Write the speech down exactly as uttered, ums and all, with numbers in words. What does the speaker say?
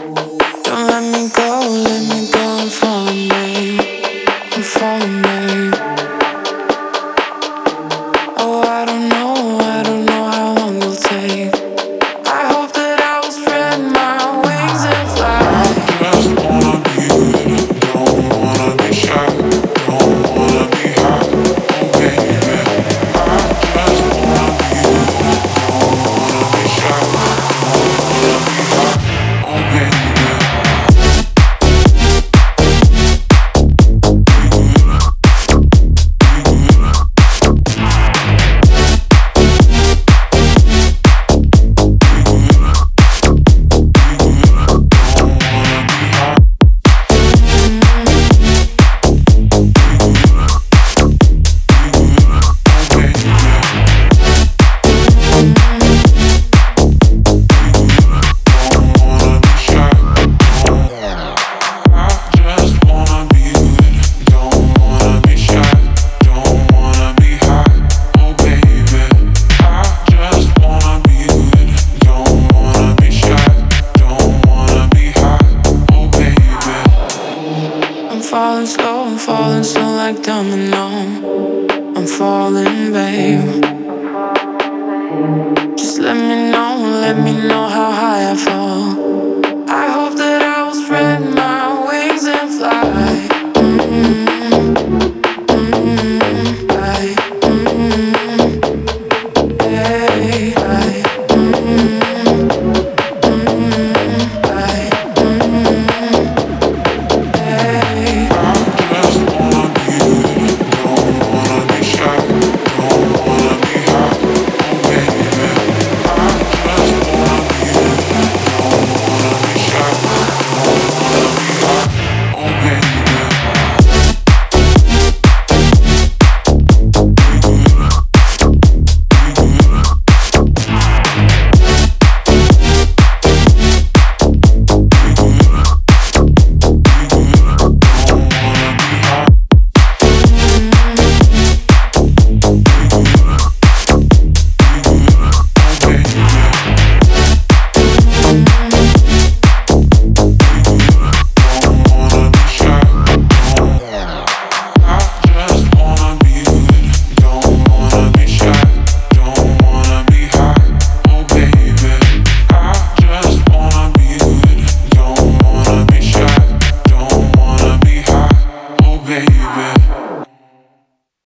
Don't let me go, let me go. I'm falling, babe. I'm falling, babe. Oh, I don't know, I don't know how long it'll take. I hope that I will spread my wings and fly. I just wanna be good, don't wanna be shy, don't wanna be high, oh baby. I just wanna be good, don't wanna be shy, don't wanna be high, oh baby. Falling slow, I'm falling slow like domino. I'm falling, babe. Just let me know, let me know how high I fall.